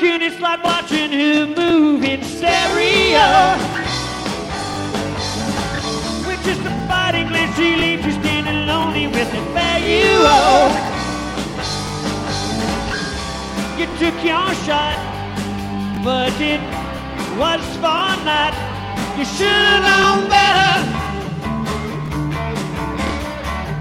looking, it's like watching a movie in stereo. We're just a fighting lazy leaf, you're standing lonely with the fare you owe. You took your shot, but it was for naught. You should've known better.